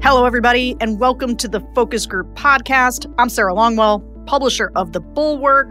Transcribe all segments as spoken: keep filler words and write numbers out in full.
Hello, everybody, and welcome to the Focus Group Podcast. I'm Sarah Longwell, publisher of The Bulwark,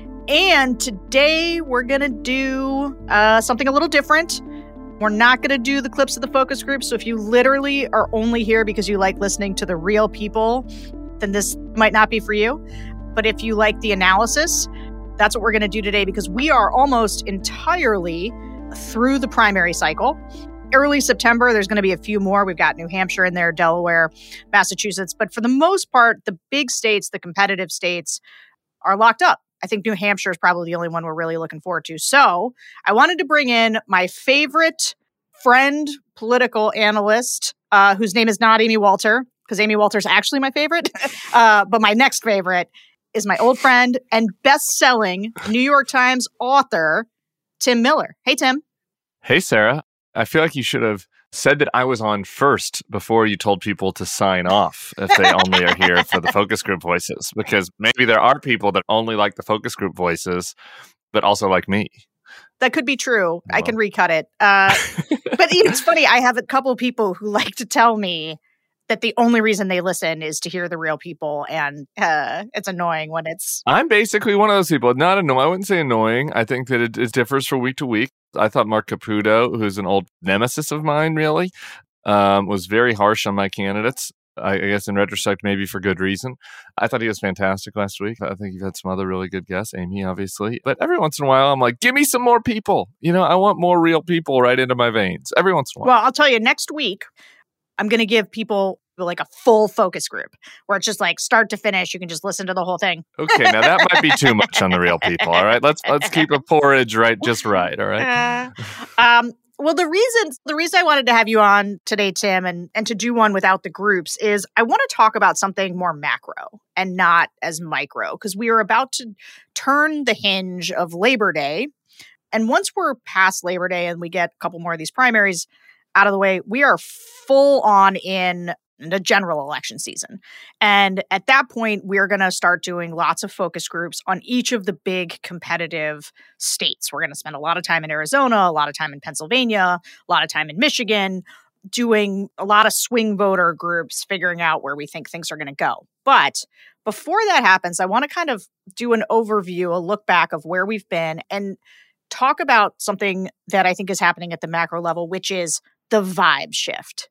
and today we're going to do uh, something a little different. We're not going to do the clips of the focus group, so if you literally are only here because you like listening to the real people, then this might not be for you. But if you like the analysis, that's what we're going to do today because we are almost entirely through the primary cycle. Early September, there's going to be a few more. We've got New Hampshire in there, Delaware, Massachusetts. But for the most part, the big states, the competitive states, are locked up. I think New Hampshire is probably the only one we're really looking forward to. So I wanted to bring in my favorite friend, political analyst, uh, whose name is not Amy Walter, because Amy Walter is actually my favorite. uh, but my next favorite is my old friend and best-selling New York Times author, Tim Miller. Hey, Tim. Hey, Sarah. I feel like you should have said that I was on first before you told people to sign off if they only are here for the focus group voices, because maybe there are people that only like the focus group voices, but also like me. That could be true. Well. I can recut it. Uh, but it's funny. I have a couple of people who like to tell me that the only reason they listen is to hear the real people. And uh, it's annoying when it's... I'm basically one of those people. Not annoying. I wouldn't say annoying. I think that it, it differs from week to week. I thought Mark Caputo, who's an old nemesis of mine, really, um, was very harsh on my candidates. I, I guess in retrospect, maybe for good reason. I thought he was fantastic last week. I think you've had some other really good guests, Amy, obviously. But every once in a while, I'm like, give me some more people. You know, I want more real people right into my veins. Every once in a while. Well, I'll tell you, next week, I'm going to give people like a full focus group where it's just like start to finish. You can just listen to the whole thing. Okay, now that might be too much on the real people. All right, let's let's keep a porridge right, just right. All right. Uh, um. Well, the reason the reason I wanted to have you on today, Tim, and and to do one without the groups is I want to talk about something more macro and not as micro, because we are about to turn the hinge of Labor Day, and once we're past Labor Day and we get a couple more of these primaries out of the way, we are full on in the general election season. And at that point, we're going to start doing lots of focus groups on each of the big competitive states. We're going to spend a lot of time in Arizona, a lot of time in Pennsylvania, a lot of time in Michigan, doing a lot of swing voter groups, figuring out where we think things are going to go. But before that happens, I want to kind of do an overview, a look back of where we've been, and talk about something that I think is happening at the macro level, which is the vibe shift.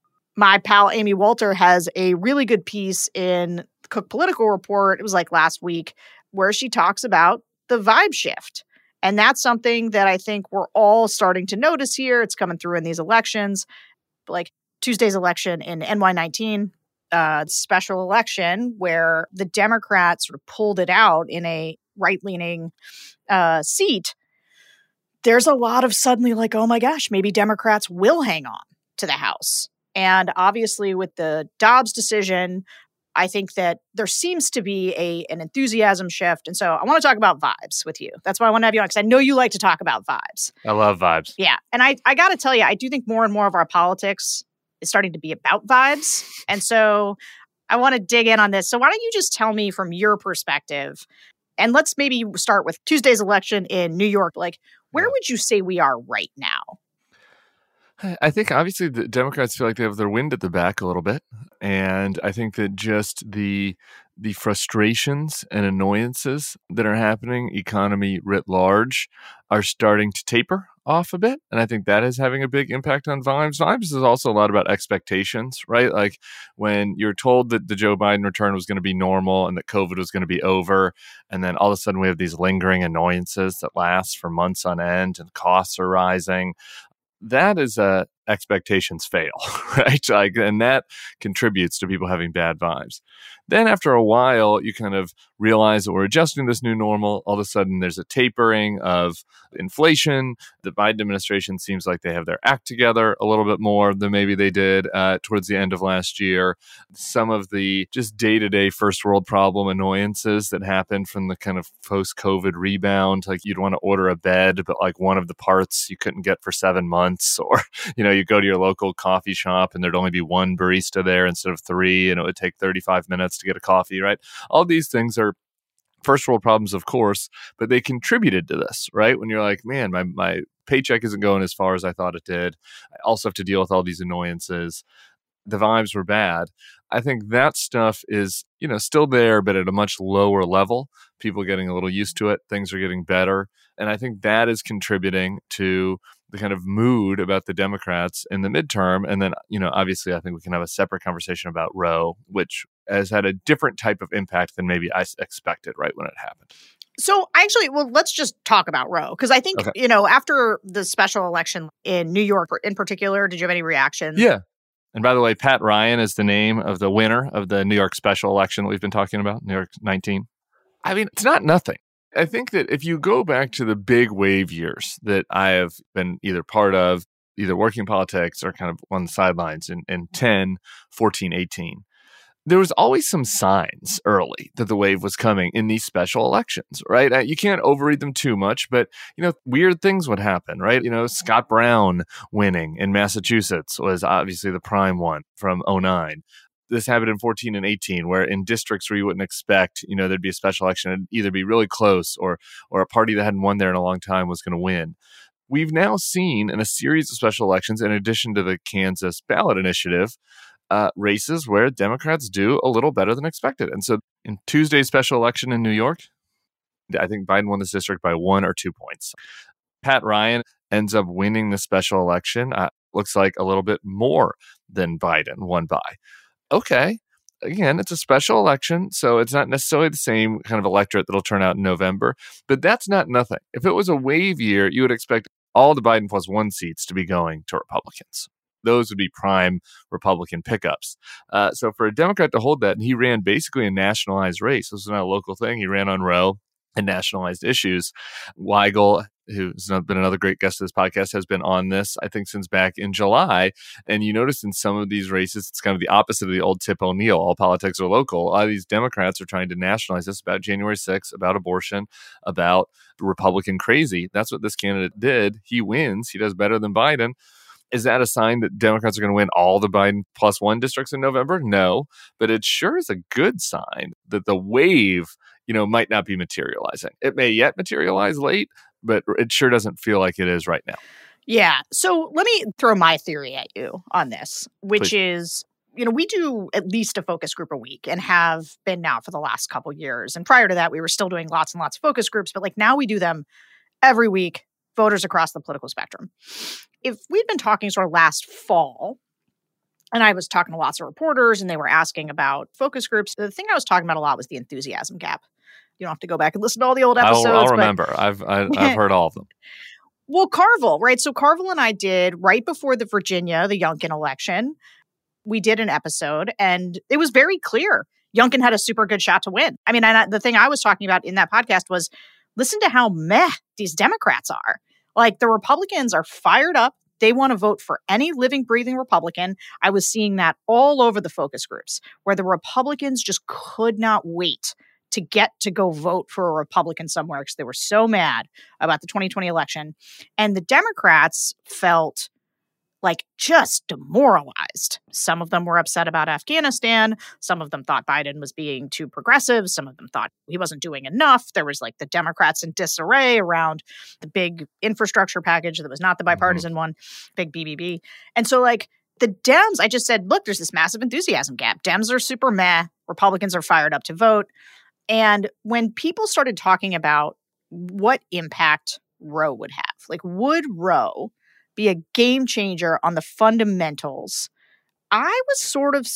My pal Amy Walter has a really good piece in the Cook Political Report, it was like last week, where she talks about the vibe shift. And that's something that I think we're all starting to notice here. It's coming through in these elections. Like Tuesday's election in N Y nineteen, uh, special election where the Democrats sort of pulled it out in a right-leaning uh, seat. There's a lot of suddenly like, oh my gosh, maybe Democrats will hang on to the House. And obviously with the Dobbs decision, I think that there seems to be a an enthusiasm shift. And so I want to talk about vibes with you. That's why I want to have you on, because I know you like to talk about vibes. I love vibes. Yeah. And I, I got to tell you, I do think more and more of our politics is starting to be about vibes. And so I want to dig in on this. So why don't you just tell me from your perspective, and let's maybe start with Tuesday's election in New York. Like, where would you say we are right now? I think obviously the Democrats feel like they have their wind at the back a little bit. And I think that just the the frustrations and annoyances that are happening, economy writ large, are starting to taper off a bit. And I think that is having a big impact on vibes. Vibes is also a lot about expectations, right? Like when you're told that the Joe Biden return was going to be normal and that COVID was going to be over, and then all of a sudden we have these lingering annoyances that last for months on end and costs are rising. That is a expectations fail, right? Like, and that contributes to people having bad vibes. Then after a while, you kind of realize that we're adjusting this new normal. All of a sudden, there's a tapering of inflation. The Biden administration seems like they have their act together a little bit more than maybe they did uh, towards the end of last year. Some of the just day-to-day first world problem annoyances that happened from the kind of post-COVID rebound, like you'd want to order a bed, but like one of the parts you couldn't get for seven months, or, you know, you go to your local coffee shop and there'd only be one barista there instead of three, and it would take thirty-five minutes to get a coffee, right? All these things are first world problems, of course, but they contributed to this, right? When you're like, man, my, my paycheck isn't going as far as I thought it did. I also have to deal with all these annoyances. the vibes were bad. I think that stuff is, you know, still there, but at a much lower level. People are getting a little used to it. Things are getting better. And I think that is contributing to the kind of mood about the Democrats in the midterm. And then, you know, obviously, I think we can have a separate conversation about Roe, which has had a different type of impact than maybe I expected right when it happened. So actually, well, let's just talk about Roe, because I think, okay. you know, after the special election in New York in particular, did you have any reactions? Yeah. And by the way, Pat Ryan is the name of the winner of the New York special election that we've been talking about, New York nineteen. I mean, it's not nothing. I think that if you go back to the big wave years that I have been either part of, either working politics or kind of on the sidelines in, in ten, fourteen, eighteen, there was always some signs early that the wave was coming in these special elections, right? You can't overread them too much, but, you know, weird things would happen, right? You know, Scott Brown winning in Massachusetts was obviously the prime one from oh nine. This happened in fourteen and eighteen, where in districts where you wouldn't expect, you know, there'd be a special election, it'd either be really close or or a party that hadn't won there in a long time was going to win. We've now seen in a series of special elections, in addition to the Kansas ballot initiative, uh, races where Democrats do a little better than expected. And so in Tuesday's special election in New York, I think Biden won this district by one or two points. Pat Ryan ends up winning the special election. Uh, looks like a little bit more than Biden won by. Okay. Again, it's a special election, so it's not necessarily the same kind of electorate that'll turn out in November, but that's not nothing. If it was a wave year, you would expect all the Biden plus one seats to be going to Republicans. Those would be prime Republican pickups. Uh, so for a Democrat to hold that, and he ran basically a nationalized race. This is not a local thing. He ran on Roe and nationalized issues. Weigel, who's been another great guest of this podcast, has been on this, I think, since back in July. And you notice in some of these races, it's kind of the opposite of the old Tip O'Neill. All politics are local. A lot of these Democrats are trying to nationalize this about January sixth, about abortion, about Republican crazy. That's what this candidate did. He wins. He does better than Biden. Is that a sign that Democrats are going to win all the Biden plus one districts in November? No, but it sure is a good sign that the wave, you know, might not be materializing. It may yet materialize late, but it sure doesn't feel like it is right now. Yeah. So let me throw my theory at you on this, which Please. is, you know, we do at least a focus group a week and have been now for the last couple years. And prior to that, we were still doing lots and lots of focus groups, but like now we do them every week, voters across the political spectrum. If we'd been talking sort of last fall, and I was talking to lots of reporters and they were asking about focus groups, the thing I was talking about a lot was the enthusiasm gap. You don't have to go back and listen to all the old episodes. I'll, I'll remember. I've I, I've heard all of them. Well, Carville, right? So Carville and I did right before the Virginia, the Youngkin election. We did an episode and it was very clear Youngkin had a super good shot to win. I mean, I, the thing I was talking about in that podcast was listen to how meh these Democrats are. Like the Republicans are fired up. They want to vote for any living, breathing Republican. I was seeing that all over the focus groups where the Republicans just could not wait to get to go vote for a Republican somewhere because they were so mad about the twenty twenty election. And the Democrats felt like just demoralized. Some of them were upset about Afghanistan. Some of them thought Biden was being too progressive. Some of them thought he wasn't doing enough. There was like the Democrats in disarray around the big infrastructure package that was not the bipartisan mm-hmm. one, big B B B. And so like the Dems, I just said, look, there's this massive enthusiasm gap. Dems are super meh. Republicans are fired up to vote. And when people started talking about what impact Roe would have, like would Roe be a game changer on the fundamentals, I was sort of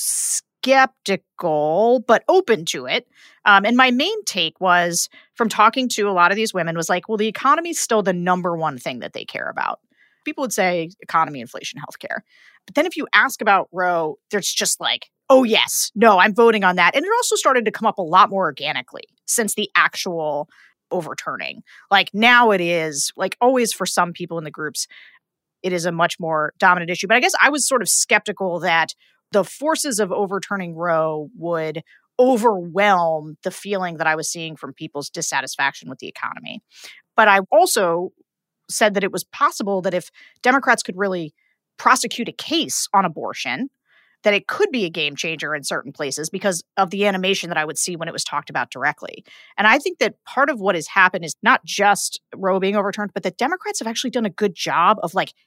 skeptical, but open to it. Um, and my main take was from talking to a lot of these women was like, well, the economy is still the number one thing that they care about. People would say economy, inflation, healthcare. But then if you ask about Roe, there's just like, oh, yes, no, I'm voting on that. And it also started to come up a lot more organically since the actual overturning. Like now it is like always for some people in the groups, it is a much more dominant issue. But I guess I was sort of skeptical that the forces of overturning Roe would overwhelm the feeling that I was seeing from people's dissatisfaction with the economy. But I also said that it was possible that if Democrats could really prosecute a case on abortion, that it could be a game changer in certain places because of the animation that I would see when it was talked about directly. And I think that part of what has happened is not just Roe being overturned, but that Democrats have actually done a good job of like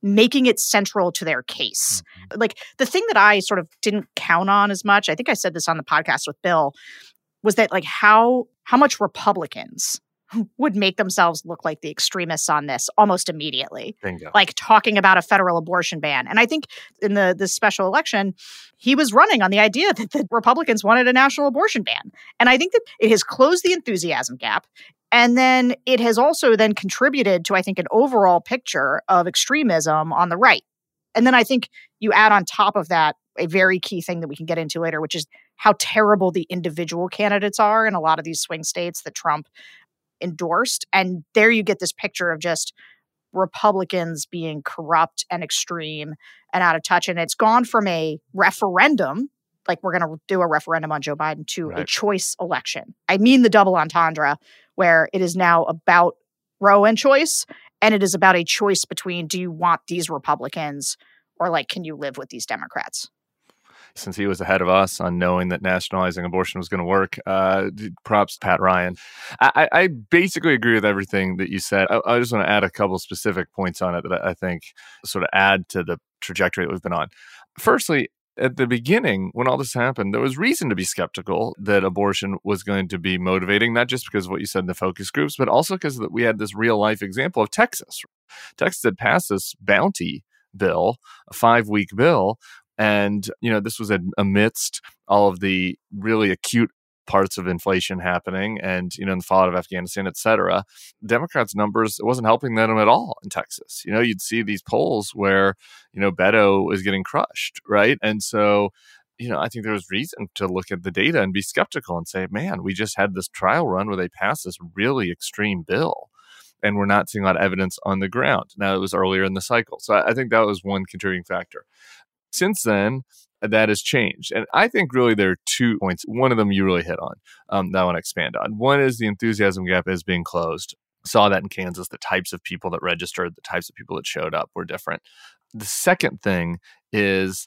making it central to their case. Mm-hmm. Like the thing that I sort of didn't count on as much, I think I said this on the podcast with Bill, was that like how how much Republicans would make themselves look like the extremists on this almost immediately. Bingo. Like talking about a federal abortion ban. And I think in the this special election, he was running on the idea that the Republicans wanted a national abortion ban. And I think that it has closed the enthusiasm gap. And then it has also then contributed to, I think, an overall picture of extremism on the right. And then I think you add on top of that a very key thing that we can get into later, which is how terrible the individual candidates are in a lot of these swing states that Trump endorsed. And there you get this picture of just Republicans being corrupt and extreme and out of touch. And it's gone from a referendum, like we're going to do a referendum on Joe Biden, to right. a choice election. I mean the double entendre, where it is now about Roe and choice, and it is about a choice between, do you want these Republicans or like, can you live with these Democrats? Since he was ahead of us on knowing that nationalizing abortion was going to work, uh, props to Pat Ryan. I, I basically agree with everything that you said. I, I just want to add a couple specific points on it that I think sort of add to the trajectory that we've been on. Firstly, at the beginning, when all this happened, there was reason to be skeptical that abortion was going to be motivating, not just because of what you said in the focus groups, but also because that we had this real life example of Texas. Texas had passed this bounty bill, a five-week bill, and, you know, this was amidst all of the really acute parts of inflation happening and, you know, in the fallout of Afghanistan, et cetera. Democrats' numbers, it wasn't helping them at all in Texas. You know, you'd see these polls where, you know, Beto was getting crushed, right? And so, you know, I think there was reason to look at the data and be skeptical and say, man, we just had this trial run where they passed this really extreme bill, and we're not seeing a lot of evidence on the ground. Now, it was earlier in the cycle. So I think that was one contributing factor. Since then, that has changed. And I think really there are two points. One of them you really hit on um, that I want to expand on. One is the enthusiasm gap is being closed. Saw that in Kansas. The types of people that registered, the types of people that showed up were different. The second thing is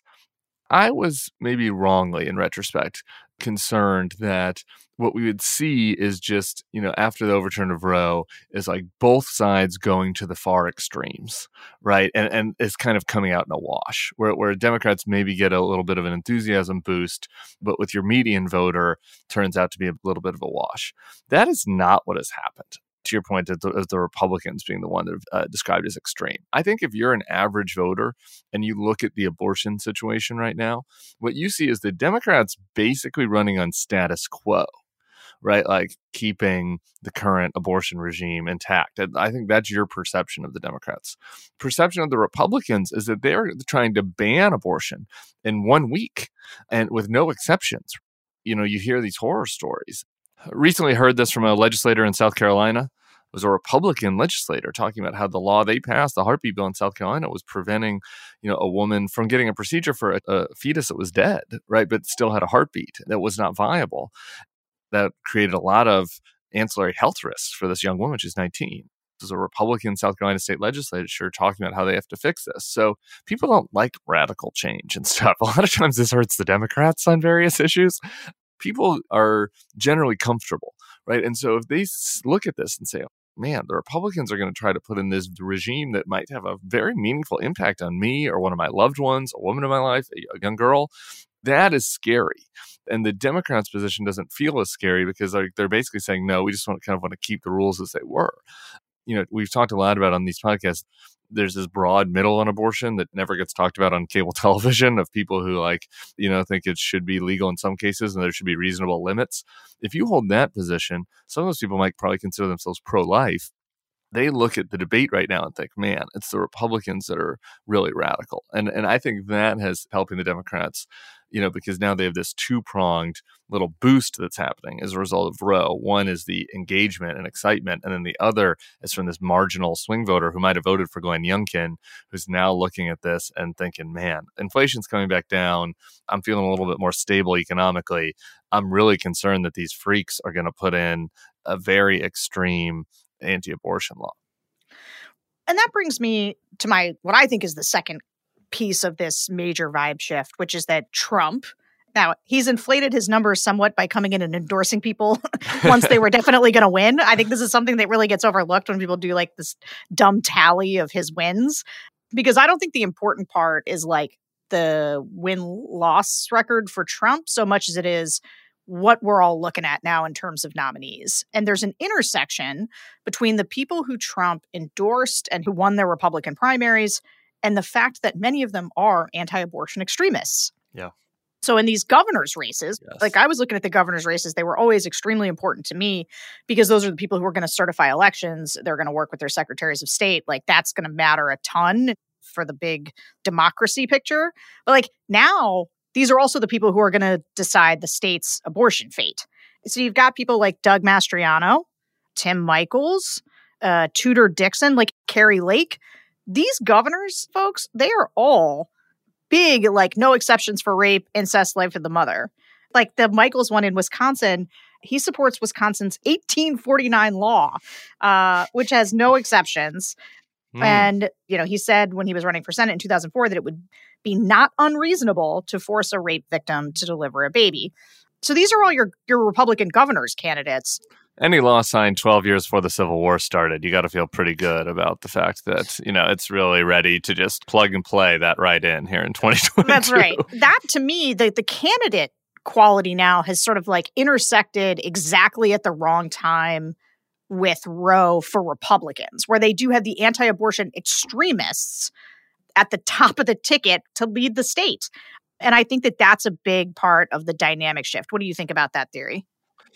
I was maybe wrongly, in retrospect, concerned that what we would see is just, you know, after the overturn of Roe, is like both sides going to the far extremes, right? And and it's kind of coming out in a wash, where, where Democrats maybe get a little bit of an enthusiasm boost, but with your median voter, turns out to be a little bit of a wash. That is not what has happened. To your point, of the, of the Republicans being the one that are uh, described as extreme. I think if you're an average voter and you look at the abortion situation right now, what you see is the Democrats basically running on status quo, right? Like keeping the current abortion regime intact. And I think that's your perception of the Democrats. Perception of the Republicans is that they're trying to ban abortion in one week and with no exceptions. You know, you hear these horror stories. Recently heard this from a legislator in South Carolina. It was a Republican legislator talking about how the law they passed, the heartbeat bill in South Carolina, was preventing, you know, a woman from getting a procedure for a, a fetus that was dead, right, but still had a heartbeat that was not viable. That created a lot of ancillary health risks for this young woman. She's nineteen. This is a Republican South Carolina state legislature talking about how they have to fix this. So people don't like radical change and stuff. A lot of times this hurts the Democrats on various issues. People are generally comfortable, right? And so if they look at this and say, man, the Republicans are going to try to put in this regime that might have a very meaningful impact on me or one of my loved ones, a woman in my life, a young girl, that is scary. And the Democrats' position doesn't feel as scary because they're, they're basically saying, no, we just want to kind of want to keep the rules as they were. You know, we've talked a lot about on these podcasts, there's this broad middle on abortion that never gets talked about on cable television of people who like, you know, think it should be legal in some cases and there should be reasonable limits. If you hold that position, some of those people might probably consider themselves pro-life. They look at the debate right now and think, man, it's the Republicans that are really radical. And and I think that has helping the Democrats, you know, because now they have this two-pronged little boost that's happening as a result of Roe. One is the engagement and excitement, and then the other is from this marginal swing voter who might have voted for Glenn Youngkin, who's now looking at this and thinking, man, inflation's coming back down. I'm feeling a little bit more stable economically. I'm really concerned that these freaks are going to put in a very extreme anti-abortion law. And that brings me to my, what I think is the second piece of this major vibe shift, which is that Trump, now he's inflated his numbers somewhat by coming in and endorsing people once they were definitely going to win. I think this is something that really gets overlooked when people do like this dumb tally of his wins. Because I don't think the important part is like the win-loss record for Trump so much as it is what we're all looking at now in terms of nominees. And there's an intersection between the people who Trump endorsed and who won their Republican primaries and the fact that many of them are anti-abortion extremists. Yeah. So in these governor's races, Yes. like I was looking at the governor's races, they were always extremely important to me because those are the people who are going to certify elections. They're going to work with their secretaries of state. Like that's going to matter a ton for the big democracy picture. But like now, these are also the people who are going to decide the state's abortion fate. So you've got people like Doug Mastriano, Tim Michels, uh, Tudor Dixon, like Carrie Lake. These governors, folks, they are all big, like no exceptions for rape, incest, life of the mother. Like the Michels one in Wisconsin, he supports Wisconsin's eighteen forty-nine law, uh, which has no exceptions. Mm. And, you know, he said when he was running for Senate in two thousand four that it would be not unreasonable to force a rape victim to deliver a baby. So these are all your, your Republican governor's candidates. Any law signed twelve years before the Civil War started, you got to feel pretty good about the fact that, you know, it's really ready to just plug and play that right in here in twenty twenty-two. That's right. That, to me, the, the candidate quality now has sort of like intersected exactly at the wrong time with Roe for Republicans, where they do have the anti-abortion extremists at the top of the ticket to lead the state. And I think that that's a big part of the dynamic shift. What do you think about that theory?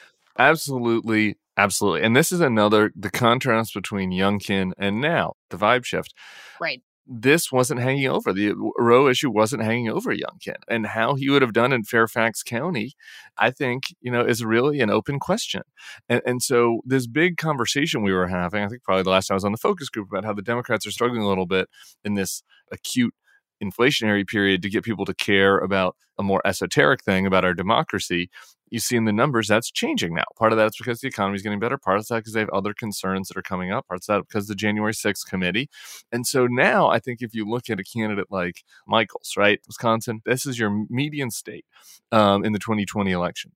Absolutely. Absolutely. And this is another, the contrast between Youngkin and now, the vibe shift. Right. This wasn't hanging over. The Roe issue wasn't hanging over Youngkin. And how he would have done in Fairfax County, I think, you know, is really an open question. And, and so this big conversation we were having, I think probably the last time I was on the focus group, about how the Democrats are struggling a little bit in this acute inflationary period to get people to care about a more esoteric thing about our democracy. You see in the numbers that's changing now. Part of that is because the economy is getting better. Part of that because they have other concerns that are coming up. Part of that because of the January sixth committee. And so now I think if you look at a candidate like Michels, right, Wisconsin, this is your median state um, in the twenty twenty election.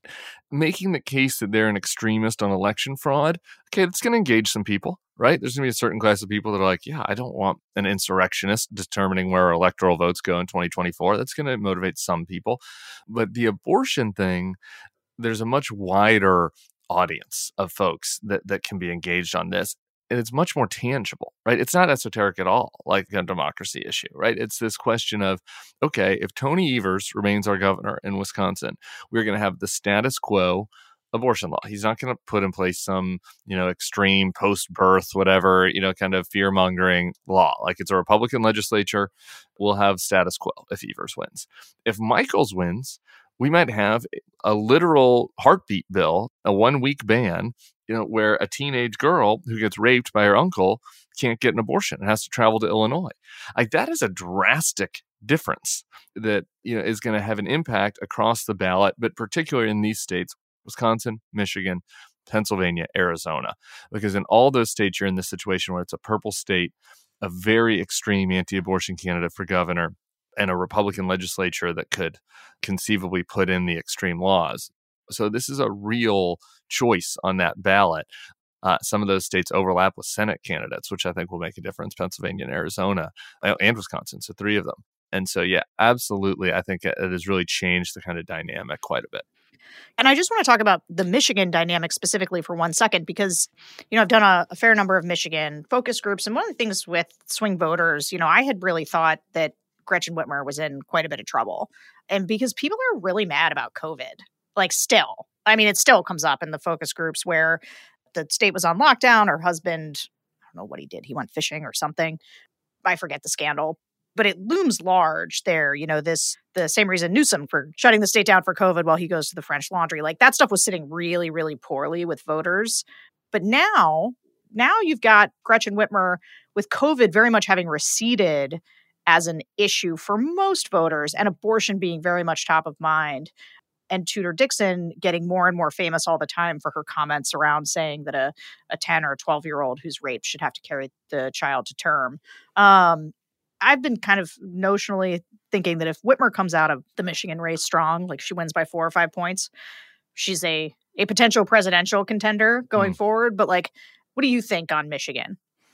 Making the case that they're an extremist on election fraud, okay, that's going to engage some people, right? There's going to be a certain class of people that are like, yeah, I don't want an insurrectionist determining where our electoral votes go in twenty twenty-four. That's going to motivate some people. But the abortion thing, there's a much wider audience of folks that, that can be engaged on this. And it's much more tangible, right? It's not esoteric at all, like a democracy issue, right? It's this question of, okay, if Tony Evers remains our governor in Wisconsin, we're going to have the status quo abortion law. He's not going to put in place some, you know, extreme post-birth, whatever, you know, kind of fear-mongering law. Like it's a Republican legislature, we'll have status quo if Evers wins. If Michels wins, we might have a literal heartbeat bill, a one-week ban, you know, where a teenage girl who gets raped by her uncle can't get an abortion and has to travel to Illinois. Like that is a drastic difference that, you know, is going to have an impact across the ballot, but particularly in these states, Wisconsin, Michigan, Pennsylvania, Arizona, because in all those states, you're in this situation where it's a purple state, a very extreme anti-abortion candidate for governor, and a Republican legislature that could conceivably put in the extreme laws. So this is a real choice on that ballot. Uh, some of those states overlap with Senate candidates, which I think will make a difference, Pennsylvania and Arizona and Wisconsin, so three of them. And so, yeah, absolutely, I think it has really changed the kind of dynamic quite a bit. And I just want to talk about the Michigan dynamic specifically for one second, because, you know, I've done a, a fair number of Michigan focus groups. And one of the things with swing voters, you know, I had really thought that Gretchen Whitmer was in quite a bit of trouble. And because people are really mad about COVID, like still, I mean, it still comes up in the focus groups where the state was on lockdown. Her husband, I don't know what he did. He went fishing or something. I forget the scandal, but it looms large there. You know, this, the same reason Newsom for shutting the state down for COVID while he goes to the French Laundry, like that stuff was sitting really, really poorly with voters. But now, now you've got Gretchen Whitmer with COVID very much having receded as an issue for most voters and abortion being very much top of mind. And Tudor Dixon getting more and more famous all the time for her comments around saying that a, a ten or twelve-year-old who's raped should have to carry the child to term. Um, I've been kind of notionally thinking that if Whitmer comes out of the Michigan race strong, like she wins by four or five points, she's a, a potential presidential contender going mm. forward. But like, what do you think on Michigan?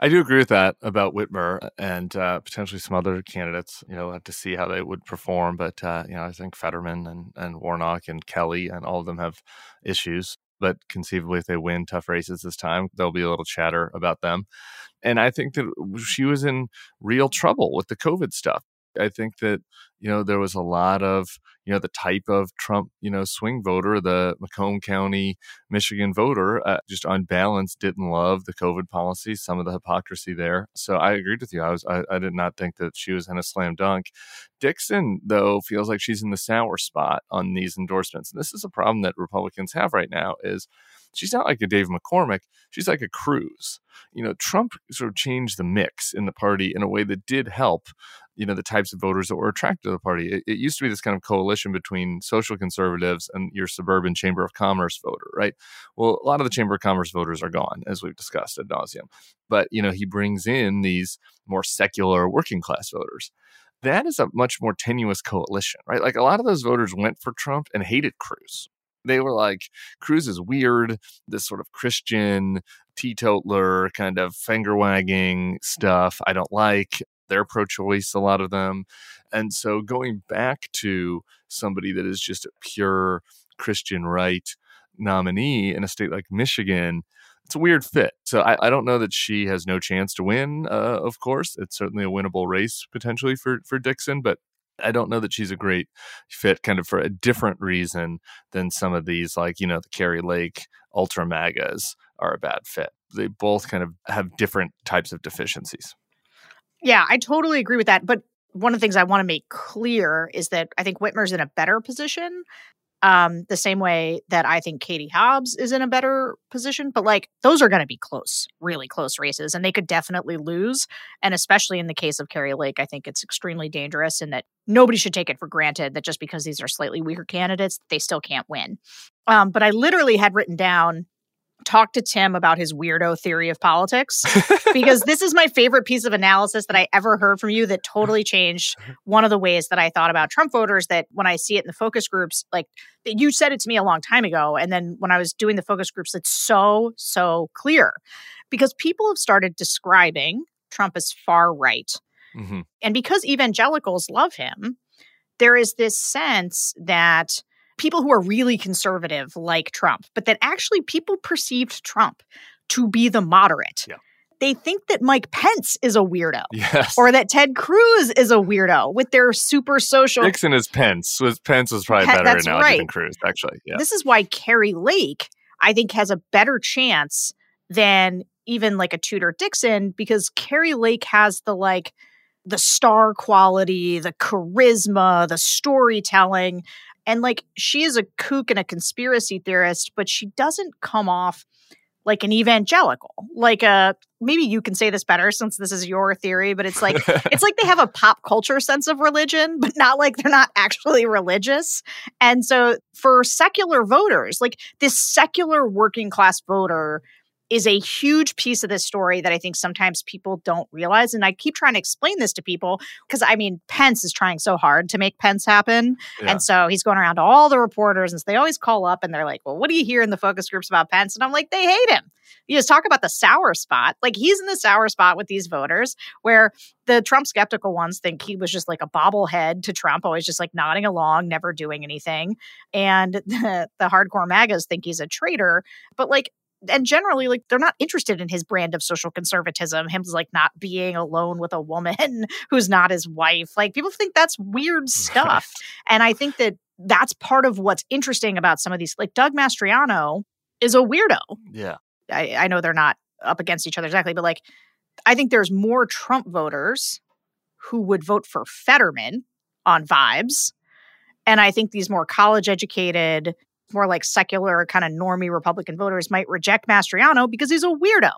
I do agree with that about Whitmer and uh, potentially some other candidates. You know, we'll have to see how they would perform. But, uh, you know, I think Fetterman and, and Warnock and Kelly and all of them have issues. But conceivably, if they win tough races this time, there'll be a little chatter about them. And I think that she was in real trouble with the COVID stuff. I think that, you know, there was a lot of, you know, the type of Trump, you know, swing voter, the Macomb County, Michigan voter, uh, just on balance, didn't love the COVID policy, some of the hypocrisy there. So I agreed with you. I was, I, I did not think that she was in a slam dunk. Dixon, though, feels like she's in the sour spot on these endorsements. And this is a problem that Republicans have right now is she's not like a Dave McCormick. She's like a Cruz. You know, Trump sort of changed the mix in the party in a way that did help, you know, the types of voters that were attracted to the party. It, it used to be this kind of coalition between social conservatives and your suburban Chamber of Commerce voter, right? Well, a lot of the Chamber of Commerce voters are gone, as we've discussed ad nauseum. But, you know, he brings in these more secular working class voters. That is a much more tenuous coalition, right? Like a lot of those voters went for Trump and hated Cruz. They were like, Cruz is weird, this sort of Christian teetotaler kind of finger wagging stuff I don't like. They're pro-choice, a lot of them. And so going back to somebody that is just a pure Christian right nominee in a state like Michigan, it's a weird fit. So I, I don't know that she has no chance to win, uh, of course. It's certainly a winnable race potentially for, for Dixon, but I don't know that she's a great fit kind of for a different reason than some of these, like, you know, the Kari Lake ultra MAGAs are a bad fit. They both kind of have different types of deficiencies. Yeah, I totally agree with that. But one of the things I want to make clear is that I think Whitmer's in a better position, um, the same way that I think Katie Hobbs is in a better position. But like, those are going to be close, really close races, and they could definitely lose. And especially in the case of Kari Lake, I think it's extremely dangerous and that nobody should take it for granted that just because these are slightly weaker candidates, they still can't win. Um, but I literally had written down, talk to Tim about his weirdo theory of politics, because this is my favorite piece of analysis that I ever heard from you that totally changed one of the ways that I thought about Trump voters, that when I see it in the focus groups, like you said it to me a long time ago. And then when I was doing the focus groups, it's so, so clear because people have started describing Trump as far right. Mm-hmm. And because evangelicals love him, there is this sense that people who are really conservative like Trump, but that actually people perceived Trump to be the moderate. Yeah. They think that Mike Pence is a weirdo. Yes. Or that Ted Cruz is a weirdo with their super social. Nixon is Pence. Was Pence was probably Pe- better analogy right. than Cruz, actually. Yeah. This is why Kari Lake, I think, has a better chance than even like a Tudor Dixon, because Kari Lake has the like the star quality, the charisma, the storytelling. And like, she is a kook and a conspiracy theorist, but she doesn't come off like an evangelical. Like a, maybe you can say this better since this is your theory, but it's like, it's like they have a pop culture sense of religion, but not like they're not actually religious. And so for secular voters, like this secular working class voter is a huge piece of this story that I think sometimes people don't realize. And I keep trying to explain this to people because, I mean, Pence is trying so hard to make Pence happen. Yeah. And so he's going around to all the reporters and so they always call up and they're like, well, what do you hear in the focus groups about Pence? And I'm like, they hate him. You just talk about the sour spot. Like he's in the sour spot with these voters where the Trump skeptical ones think he was just like a bobblehead to Trump, always just like nodding along, never doing anything. And the, the hardcore MAGAs think he's a traitor. But like, and generally, like, they're not interested in his brand of social conservatism, him like not being alone with a woman who's not his wife. Like, people think that's weird stuff. Right. And I think that that's part of what's interesting about some of these. Like, Doug Mastriano is a weirdo. Yeah. I, I know they're not up against each other exactly, but like, I think there's more Trump voters who would vote for Fetterman on vibes. And I think these more college educated, more like secular kind of normie Republican voters might reject Mastriano because he's a weirdo.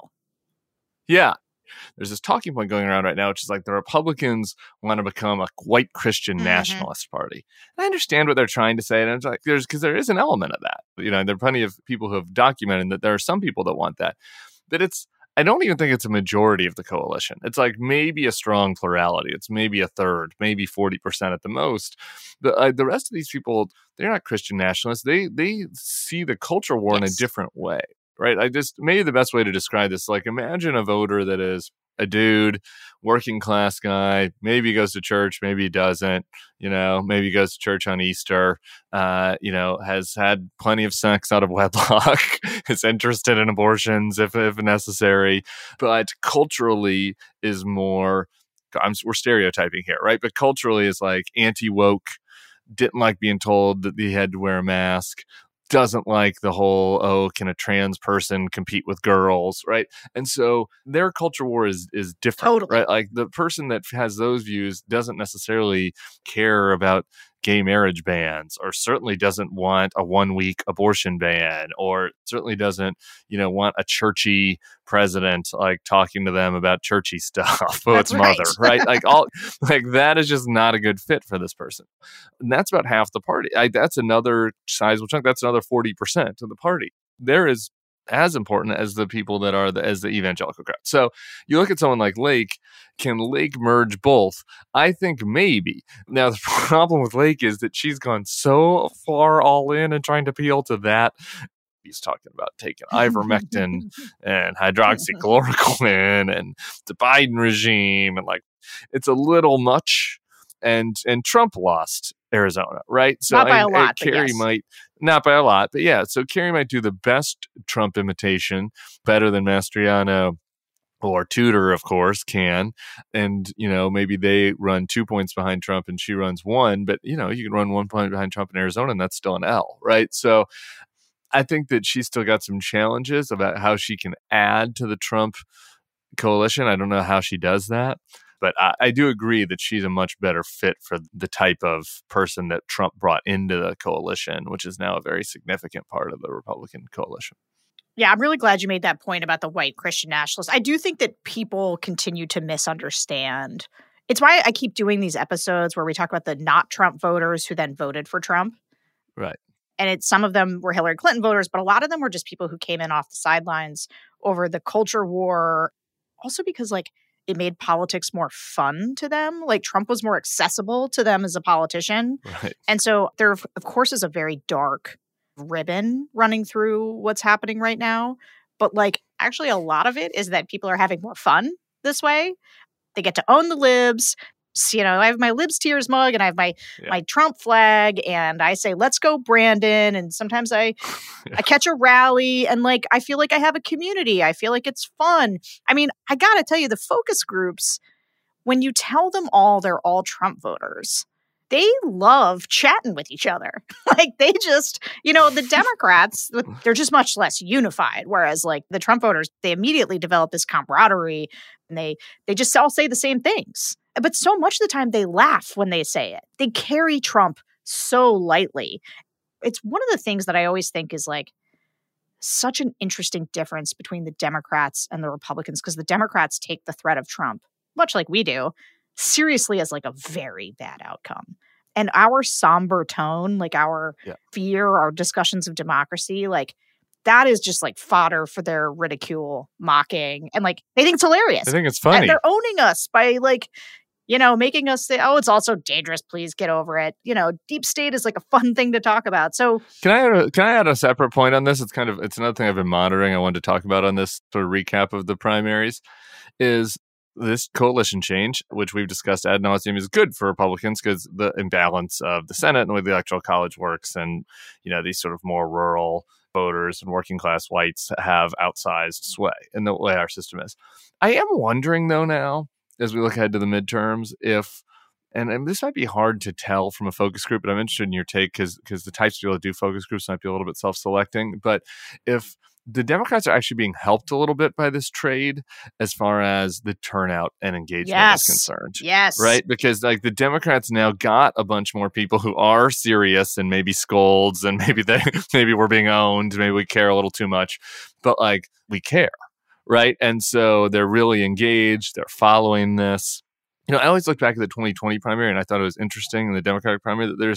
Yeah. There's this talking point going around right now, which is like the Republicans want to become a white Christian mm-hmm. nationalist party. And I understand what they're trying to say. And it's like, there's, because there is an element of that. You know, there are plenty of people who have documented that there are some people that want that. But it's, I don't even think it's a majority of the coalition. It's like maybe a strong plurality. It's maybe a third, maybe forty percent at the most. The uh, the rest of these people, they're not Christian nationalists. They they see the culture war yes. in a different way. right? I just, maybe the best way to describe this, like imagine a voter that is a dude, working class guy, maybe he goes to church, maybe he doesn't, you know, maybe he goes to church on Easter, uh, you know, has had plenty of sex out of wedlock, is interested in abortions if, if necessary, but culturally is more, I'm, we're stereotyping here, right? But culturally is like anti-woke, didn't like being told that he had to wear a mask, doesn't like the whole, oh, can a trans person compete with girls, right? And so their culture war is is different, Totally. right? Like the person that has those views doesn't necessarily care about gay marriage bans, or certainly doesn't want a one-week abortion ban, or certainly doesn't, you know, want a churchy president like talking to them about churchy stuff. Oh, it's right. mother, right? Like all, like that is just not a good fit for this person. And that's about half the party. I, that's another sizable chunk. That's another forty percent of the party. There is as important as the people that are the, as the evangelical crowd. So you look at someone like Lake. Can Lake merge both? I think maybe. Now, the problem with Lake is that she's gone so far all in and trying to appeal to that. He's talking about taking ivermectin and hydroxychloroquine and the Biden regime. And like, it's a little much. And and Trump lost Arizona, right? So not by I, a lot, I, Kerry yes. might, not by a lot, but yeah. So Kerry might do the best Trump imitation, better than Mastriano or Tudor, of course, can. And, you know, maybe they run two points behind Trump and she runs one, but, you know, you can run one point behind Trump in Arizona and that's still an L, right? So I think that she's still got some challenges about how she can add to the Trump coalition. I don't know how she does that. But I, I do agree that she's a much better fit for the type of person that Trump brought into the coalition, which is now a very significant part of the Republican coalition. Yeah, I'm really glad you made that point about the white Christian nationalists. I do think that people continue to misunderstand. It's why I keep doing these episodes where we talk about the not Trump voters who then voted for Trump. Right. And it's some of them were Hillary Clinton voters, but a lot of them were just people who came in off the sidelines over the culture war. Also because, like, it made politics more fun to them. Like, Trump was more accessible to them as a politician. Right. And so there, of course, is a very dark ribbon running through what's happening right now. But, like, actually a lot of it is that people are having more fun this way. They get to own the libs. So, you know, I have my Libs Tears mug and I have my yeah. my Trump flag and I say, let's go, Brandon. And sometimes I yeah. I catch a rally and, like, I feel like I have a community. I feel like it's fun. I mean, I got to tell you, the focus groups, when you tell them all they're all Trump voters, they love chatting with each other. Like, they just, you know, the Democrats, they're just much less unified. Whereas, like, the Trump voters, they immediately develop this camaraderie and they they just all say the same things. But so much of the time they laugh when they say it. They carry Trump so lightly. It's one of the things that I always think is, like, such an interesting difference between the Democrats and the Republicans, because the Democrats take the threat of Trump, much like we do, seriously as, like, a very bad outcome. And our somber tone, like our yeah. fear, our discussions of democracy, like, that is just, like, fodder for their ridicule, mocking, and, like, they think it's hilarious. I think it's funny. And they're owning us by, like, you know, making us say, oh, it's also dangerous. Please get over it. You know, deep state is, like, a fun thing to talk about. So can I add a, can I add a separate point on this? It's kind of, it's another thing I've been monitoring. I wanted to talk about on this sort of recap of the primaries is this coalition change, which we've discussed ad nauseum, is good for Republicans because the imbalance of the Senate and the way the Electoral College works, and, you know, these sort of more rural voters and working class whites have outsized sway in the way our system is. I am wondering, though, now, as we look ahead to the midterms, if, and, and this might be hard to tell from a focus group, but I'm interested in your take because because the types of people that do focus groups might be a little bit self-selecting, but if the Democrats are actually being helped a little bit by this trade as far as the turnout and engagement yes. is concerned. Yes. Right? Because, like, the Democrats now got a bunch more people who are serious and maybe scolds and maybe they maybe we're being owned. Maybe we care a little too much, but, like, we care. Right? And so they're really engaged. They're following this. You know, I always look back at the twenty twenty primary and I thought it was interesting in the Democratic primary that there's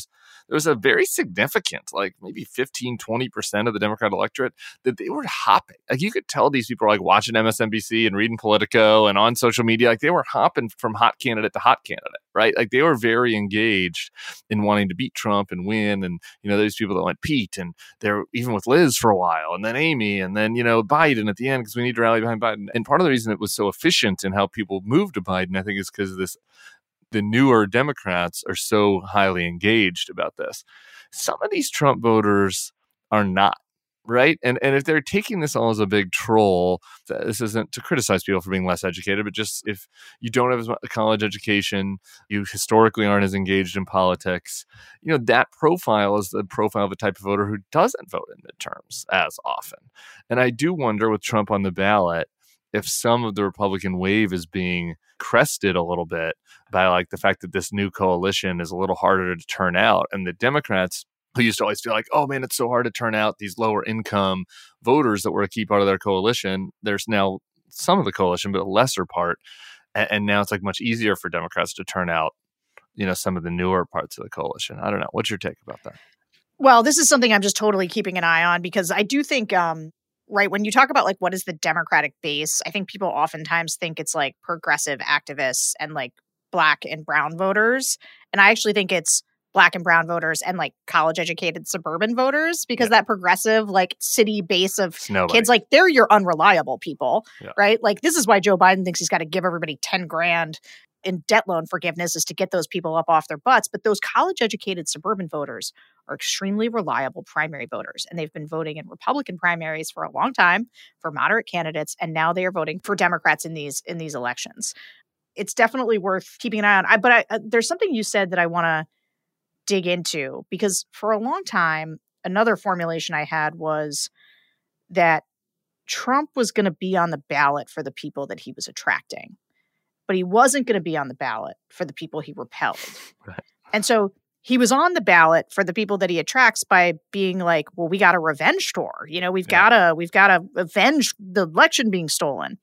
there was a very significant, like maybe fifteen, twenty percent of the Democrat electorate that they were hopping. Like you could tell these people were like watching M S N B C and reading Politico and on social media, like they were hopping from hot candidate to hot candidate, right? Like they were very engaged in wanting to beat Trump and win. And, you know, there's people that went Pete and they're even with Liz for a while and then Amy and then, you know, Biden at the end because we need to rally behind Biden. And part of the reason it was so efficient in how people moved to Biden, I think, is because this the newer Democrats are so highly engaged about this. Some of these Trump voters are not, right? And and if they're taking this all as a big troll, this isn't to criticize people for being less educated, but just if you don't have a college education, you historically aren't as engaged in politics, you know, that profile is the profile of a type of voter who doesn't vote in midterms as often. And I do wonder with Trump on the ballot, if some of the Republican wave is being crested a little bit by like the fact that this new coalition is a little harder to turn out. And the Democrats who used to always feel like, oh man, it's so hard to turn out these lower income voters that were a key part of their coalition. There's now some of the coalition, but a lesser part. And, and now it's like much easier for Democrats to turn out, you know, some of the newer parts of the coalition. I don't know. What's your take about that? Well, this is something I'm just totally keeping an eye on because I do think, um, right, when you talk about like what is the Democratic base, I think people oftentimes think it's like progressive activists and like Black and brown voters. And I actually think it's Black and brown voters and like college educated suburban voters because yeah. that progressive like city base of kids, like they're your unreliable people, yeah. right? Like this is why Joe Biden thinks he's got to give everybody ten grand in debt loan forgiveness is to get those people up off their butts. But those college educated suburban voters are extremely reliable primary voters. And they've been voting in Republican primaries for a long time for moderate candidates. And now they are voting for Democrats in these in these elections. It's definitely worth keeping an eye on. I, but I, uh, there's something you said that I want to dig into because for a long time, another formulation I had was that Trump was going to be on the ballot for the people that he was attracting, but he wasn't going to be on the ballot for the people he repelled. Right. And so he was on the ballot for the people that he attracts by being like, well, we got a revenge tour. You know, we've yeah. got to we've got to avenge the election being stolen.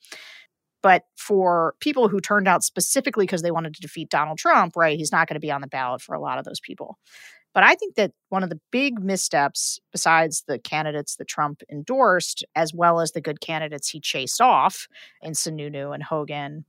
But for people who turned out specifically because they wanted to defeat Donald Trump, right, he's not going to be on the ballot for a lot of those people. But I think that one of the big missteps, besides the candidates that Trump endorsed, as well as the good candidates he chased off in Sununu and Hogan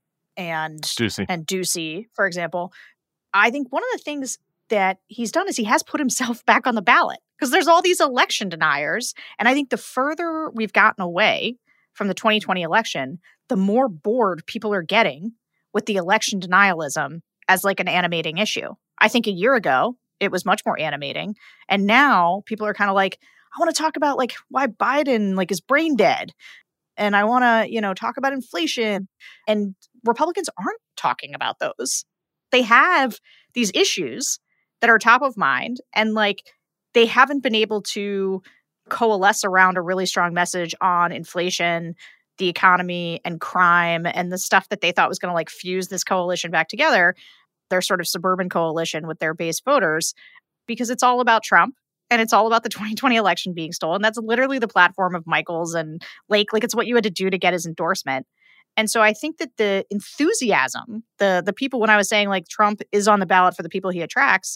and Ducey. and Ducey, for example, I think one of the things that he's done is he has put himself back on the ballot because there's all these election deniers. And I think the further we've gotten away from the twenty twenty election, the more bored people are getting with the election denialism as like an animating issue. I think a year ago, it was much more animating. And now people are kind of like, I want to talk about like why Biden like is brain dead. And I want to, you know, talk about inflation. And Republicans aren't talking about those. They have these issues that are top of mind. And like they haven't been able to coalesce around a really strong message on inflation, the economy, and crime, and the stuff that they thought was going to like fuse this coalition back together, their sort of suburban coalition with their base voters, because it's all about Trump and it's all about the twenty twenty election being stolen. That's literally the platform of Michaels and Lake. Like it's what you had to do to get his endorsement. And so I think that the enthusiasm, the the people, when I was saying like Trump is on the ballot for the people he attracts,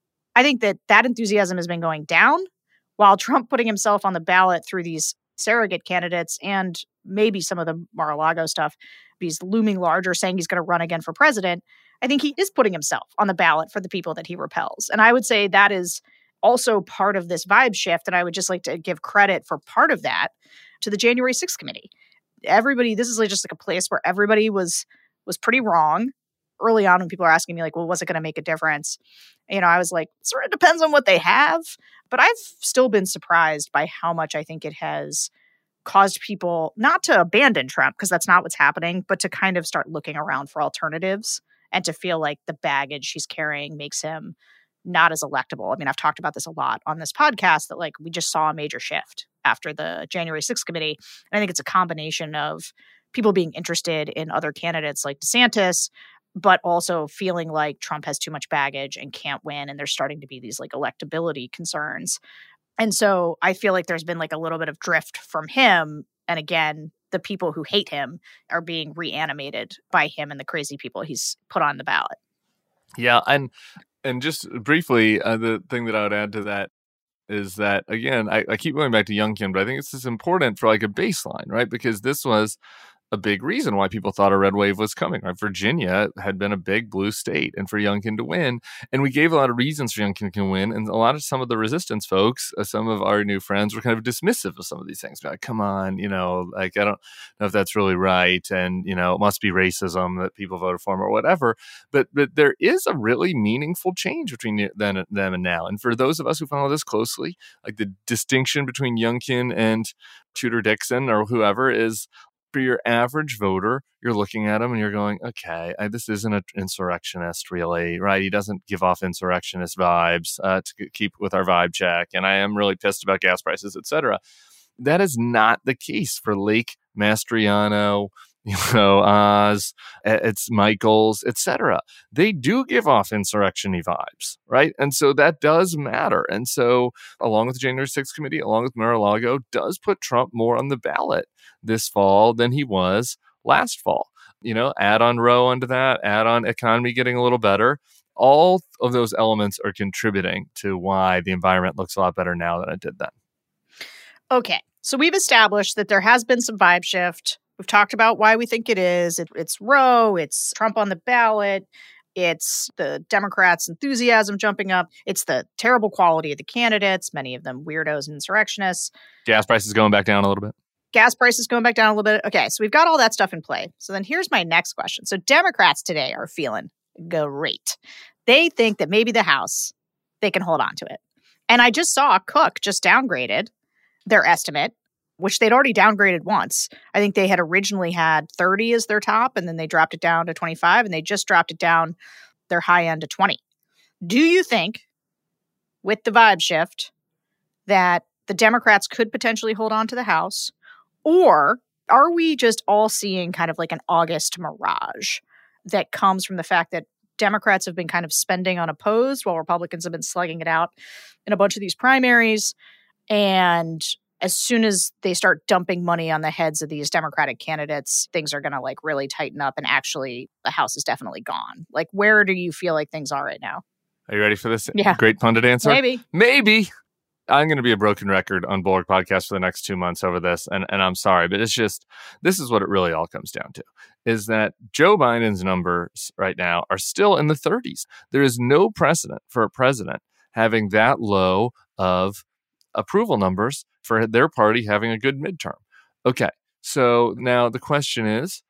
I think that that enthusiasm has been going down while Trump putting himself on the ballot through these surrogate candidates and maybe some of the Mar-a-Lago stuff, he's looming larger, saying he's going to run again for president. I think he is putting himself on the ballot for the people that he repels. And I would say that is also part of this vibe shift. And I would just like to give credit for part of that to the January sixth committee. Everybody, this is like just like a place where everybody was was pretty wrong. Early on when people are asking me like, well, was it going to make a difference? You know, I was like, sort of depends on what they have. But I've still been surprised by how much I think it has caused people not to abandon Trump, because that's not what's happening, but to kind of start looking around for alternatives and to feel like the baggage he's carrying makes him not as electable. I mean, I've talked about this a lot on this podcast that like we just saw a major shift after the January sixth committee. And I think it's a combination of people being interested in other candidates like DeSantis, but also feeling like Trump has too much baggage and can't win. And there's starting to be these like electability concerns. And so I feel like there's been like a little bit of drift from him. And again, the people who hate him are being reanimated by him and the crazy people he's put on the ballot. Yeah. And And just briefly, uh, the thing that I would add to that is that, again, I, I keep going back to Youngkin, but I think it's just important for like a baseline, right? Because this was a big reason why people thought a red wave was coming, right? Virginia had been a big blue state, and for Youngkin to win, and we gave a lot of reasons for Youngkin to win, and a lot of some of the resistance folks, uh, some of our new friends were kind of dismissive of some of these things. Like, come on, you know, like, I don't know if that's really right, and, you know, it must be racism that people voted for him or whatever, but but there is a really meaningful change between then, them and now, and for those of us who follow this closely, like the distinction between Youngkin and Tudor Dixon or whoever is, for your average voter, you're looking at him and you're going, okay, I, this isn't an insurrectionist really, right? He doesn't give off insurrectionist vibes uh, to keep with our vibe check. And I am really pissed about gas prices, et cetera. That is not the case for Lake, Mastriano, you know, Oz, it's Michaels, et cetera. They do give off insurrection-y vibes, right? And so that does matter. And so along with the January sixth committee, along with Mar-a-Lago, does put Trump more on the ballot this fall than he was last fall. You know, add on Roe onto that, add on economy getting a little better. All of those elements are contributing to why the environment looks a lot better now than it did then. Okay, so we've established that there has been some vibe shift. We've talked about why we think it is. It, it's Roe, it's Trump on the ballot, it's the Democrats' enthusiasm jumping up, it's the terrible quality of the candidates, many of them weirdos and insurrectionists. Gas prices going back down a little bit. Gas prices going back down a little bit. Okay, so we've got all that stuff in play. So then here's my next question. So Democrats today are feeling great. They think that maybe the House, they can hold on to it. And I just saw Cook just downgraded their estimate, which they'd already downgraded once. I think they had originally had thirty as their top, and then they dropped it down to twenty-five, and they just dropped it down their high end to twenty. Do you think, with the vibe shift, that the Democrats could potentially hold on to the House? Or are we just all seeing kind of like an August mirage that comes from the fact that Democrats have been kind of spending unopposed while Republicans have been slugging it out in a bunch of these primaries? And as soon as they start dumping money on the heads of these Democratic candidates, things are going to like really tighten up, and actually the House is definitely gone. Like, where do you feel like things are right now? Are you ready for this yeah. great pundit answer? Maybe. Maybe. I'm going to be a broken record on Bulwark Podcast for the next two months over this. And, and I'm sorry, but it's just, this is what it really all comes down to, is that Joe Biden's numbers right now are still in the thirties. There is no precedent for a president having that low of approval numbers for their party having a good midterm. Okay, so now the question is,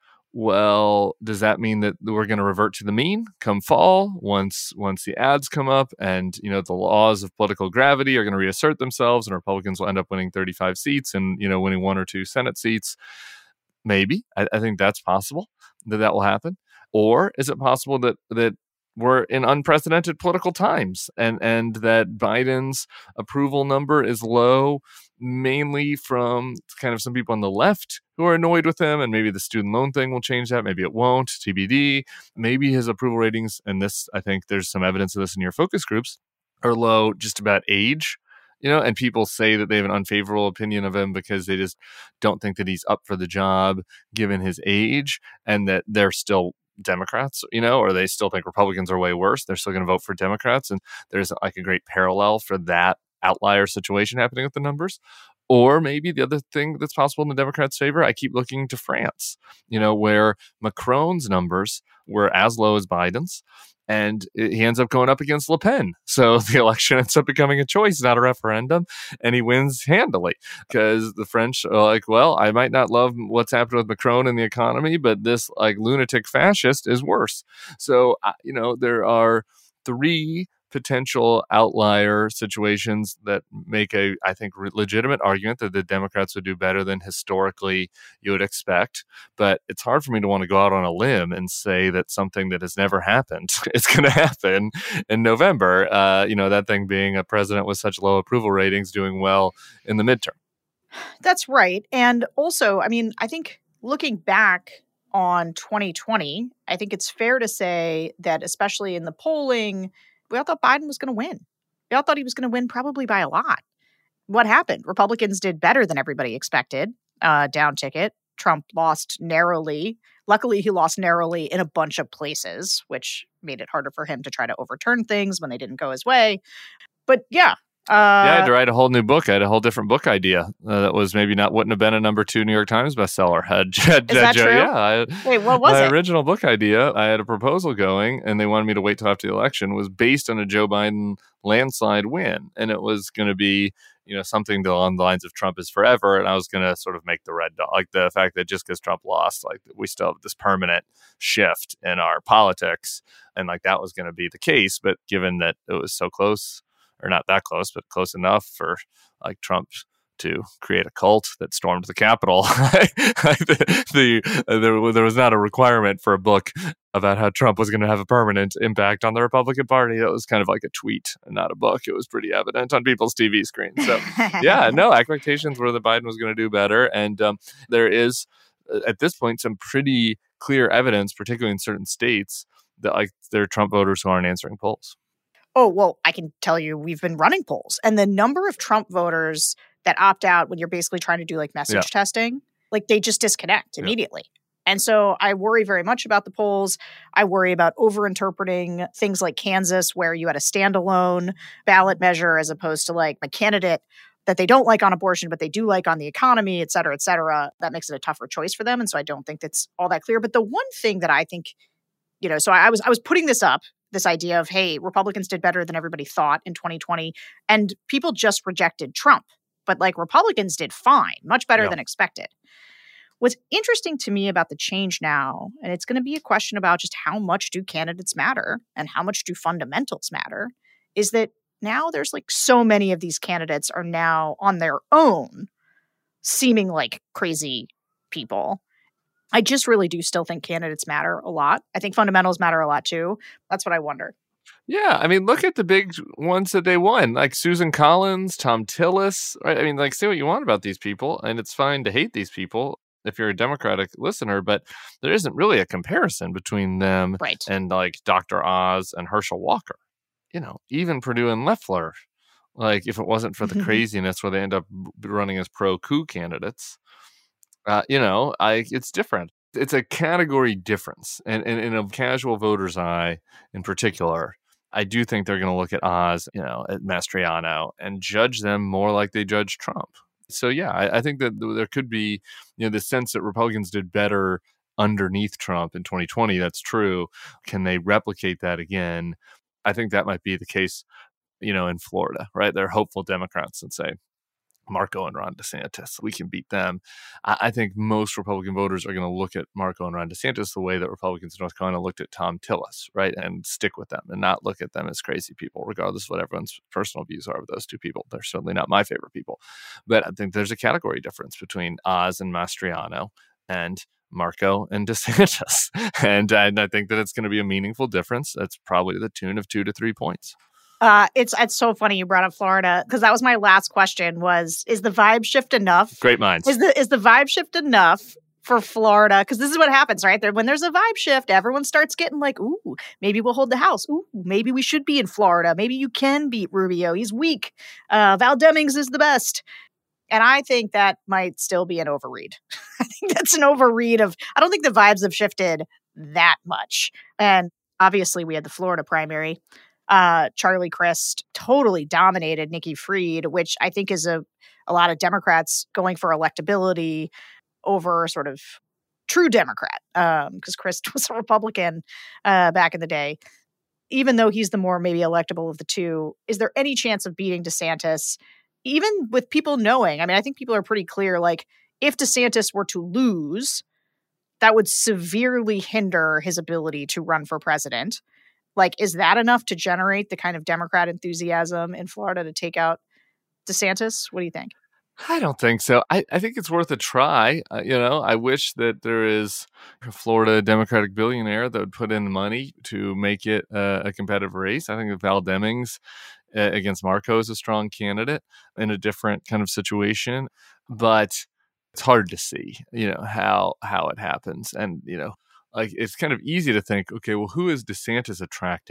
well, does that mean that we're going to revert to the mean come fall once once the ads come up and, you know, the laws of political gravity are going to reassert themselves and Republicans will end up winning thirty-five seats and, you know, winning one or two Senate seats? Maybe. I, I think that's possible that that will happen. Or is it possible that that we're in unprecedented political times and, and that Biden's approval number is low, mainly from kind of some people on the left who are annoyed with him, and maybe the student loan thing will change that. Maybe it won't, T B D. Maybe his approval ratings, and this, I think there's some evidence of this in your focus groups, are low just about age. You know, and people say that they have an unfavorable opinion of him because they just don't think that he's up for the job given his age, and that they're still Democrats, you know, or they still think Republicans are way worse. They're still going to vote for Democrats. And there's like a great parallel for that outlier situation happening with the numbers. Or maybe the other thing that's possible in the Democrats' favor, I keep looking to France, you know, where Macron's numbers were as low as Biden's. And he ends up going up against Le Pen. So the election ends up becoming a choice, not a referendum. And he wins handily because the French are like, well, I might not love what's happened with Macron and the economy, but this like lunatic fascist is worse. So, uh, you know, there are three potential outlier situations that make a, I think, legitimate argument that the Democrats would do better than historically you would expect. But it's hard for me to want to go out on a limb and say that something that has never happened is going to happen in November. Uh, you know, that thing being a president with such low approval ratings doing well in the midterm. That's right. And also, I mean, I think looking back on twenty twenty, I think it's fair to say that especially in the polling, we all thought Biden was going to win. We all thought he was going to win probably by a lot. What happened? Republicans did better than everybody expected. Uh, down ticket. Trump lost narrowly. Luckily, he lost narrowly in a bunch of places, which made it harder for him to try to overturn things when they didn't go his way. But yeah. Uh, yeah, I had to write a whole new book. I had a whole different book idea uh, that was maybe not wouldn't have been a number two New York Times bestseller. Had, had, Is that Joe, true? Yeah. I, Wait, what was my it? original book idea, I had a proposal going, and they wanted me to wait till after the election, was based on a Joe Biden landslide win. And it was going to be, you know, something along the lines of Trump is forever. And I was going to sort of make the red dot, like the fact that just because Trump lost, like we still have this permanent shift in our politics. And like that was going to be the case. But given that it was so close, or not that close, but close enough for like Trump to create a cult that stormed the Capitol. the, the, uh, there, there was not a requirement for a book about how Trump was going to have a permanent impact on the Republican Party. It was kind of like a tweet and not a book. It was pretty evident on people's T V screens. So yeah, no, expectations were that Biden was going to do better. And um, there is, uh, at this point, some pretty clear evidence, particularly in certain states, that like there are Trump voters who aren't answering polls. Oh, well, I can tell you we've been running polls. And the number of Trump voters that opt out when you're basically trying to do like message Yeah. testing, like they just disconnect Yeah. immediately. And so I worry very much about the polls. I worry about overinterpreting things like Kansas, where you had a standalone ballot measure as opposed to like a candidate that they don't like on abortion, but they do like on the economy, et cetera, et cetera. That makes it a tougher choice for them. And so I don't think that's all that clear. But the one thing that I think, you know, so I was I was putting this up, this idea of, hey, Republicans did better than everybody thought in twenty twenty, and people just rejected Trump. But like Republicans did fine, much better Yeah. than expected. What's interesting to me about the change now, and it's going to be a question about just how much do candidates matter and how much do fundamentals matter, is that now there's like so many of these candidates are now on their own seeming like crazy people. I just really do still think candidates matter a lot. I think fundamentals matter a lot too. That's what I wonder. Yeah, I mean, look at the big ones that they won, like Susan Collins, Tom Tillis. Right? I mean, like, say what you want about these people, and it's fine to hate these people if you're a Democratic listener, but there isn't really a comparison between them Right. and like Doctor Oz and Herschel Walker. You know, even Perdue and Loeffler. Like, if it wasn't for the craziness where they end up running as pro-coup candidates, uh, you know, I it's different. It's a category difference, and, and in a casual voter's eye, in particular, I do think they're going to look at Oz, you know, at Mastriano, and judge them more like they judge Trump. So yeah, I, I think that there could be, you know, the sense that Republicans did better underneath Trump in twenty twenty. That's true. Can they replicate that again? I think that might be the case, you know, in Florida, right? They're hopeful Democrats and say, Marco and Ron DeSantis, we can beat them. I, I think most Republican voters are going to look at Marco and Ron DeSantis the way that Republicans in North Carolina looked at Tom Tillis, right? And stick with them and not look at them as crazy people, regardless of what everyone's personal views are of those two people. They're certainly not my favorite people. But I think there's a category difference between Oz and Mastriano and Marco and DeSantis. and, and I think that it's going to be a meaningful difference. That's probably the tune of two to three points. Uh, it's it's so funny you brought up Florida, because that was my last question was, is the vibe shift enough? Great minds. Is the is the vibe shift enough for Florida? Because this is what happens, right? There, when there's a vibe shift, everyone starts getting like, ooh, maybe we'll hold the House. Ooh, maybe we should be in Florida. Maybe you can beat Rubio. He's weak. Uh, Val Demings is the best. And I think that might still be an overread. I think that's an overread of, I don't think the vibes have shifted that much. And obviously we had the Florida primary. Uh, Charlie Crist totally dominated Nikki Fried, which I think is a, a lot of Democrats going for electability over sort of true Democrat, because um, Crist was a Republican uh, back in the day. Even though he's the more maybe electable of the two, is there any chance of beating DeSantis, even with people knowing? I mean, I think people are pretty clear, like, if DeSantis were to lose, that would severely hinder his ability to run for president. Like, is that enough to generate the kind of Democrat enthusiasm in Florida to take out DeSantis? What do you think? I don't think so. I, I think it's worth a try. Uh, you know, I wish that there is a Florida Democratic billionaire that would put in the money to make it uh, a competitive race. I think that Val Demings uh, against Marco is a strong candidate in a different kind of situation. But it's hard to see, you know, how how it happens. And, you know, like, it's kind of easy to think, okay, well, who is DeSantis attracting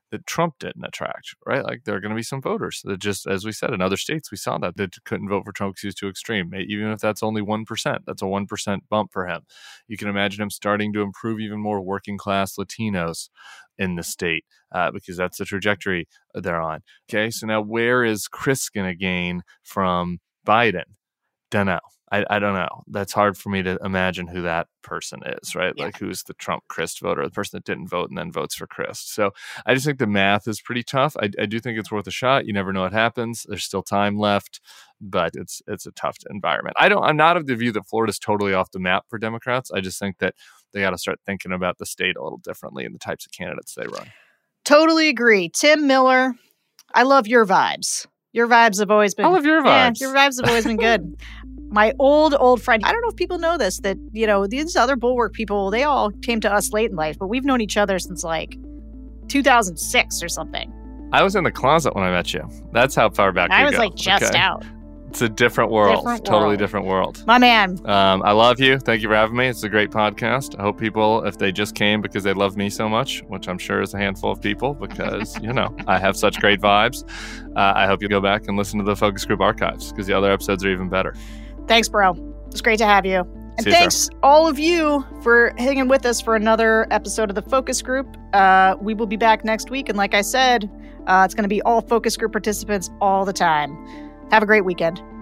that Trump didn't attract, right? Like there are going to be some voters that just, as we said, in other states, we saw that, that couldn't vote for Trump because he was too extreme. Even if that's only one percent, that's a one percent bump for him. You can imagine him starting to improve even more working class Latinos in the state uh, because that's the trajectory they're on. Okay, so now where is Chris going to gain from Biden? Don't know. I, I don't know. That's hard for me to imagine who that person is, right? Yeah. Like who's the Trump Crist voter, the person that didn't vote and then votes for Crist. So I just think the math is pretty tough. I, I do think it's worth a shot. You never know what happens. There's still time left, but it's it's a tough environment. I don't. I'm not of the view that Florida's totally off the map for Democrats. I just think that they got to start thinking about the state a little differently and the types of candidates they run. Totally agree. Tim Miller, I love your vibes. Your vibes have always been. I love your vibes. Yeah, your vibes have always been good. My old, old friend, I don't know if people know this, that, you know, these other Bulwark people, they all came to us late in life, but we've known each other since like two thousand six or something. I was in the closet when I met you. That's how far back I we was go. like just okay? out. It's a different world. Different totally world. different world. My man. Um, I love you. Thank you for having me. It's a great podcast. I hope people, if they just came because they love me so much, which I'm sure is a handful of people because, you know, I have such great vibes. Uh, I hope you go back and listen to the Focus Group archives because the other episodes are even better. Thanks, bro. It's great to have you. And See thanks you, all of you for hanging with us for another episode of the Focus Group. Uh, we will be back next week. And like I said, uh, it's going to be all Focus Group participants all the time. Have a great weekend.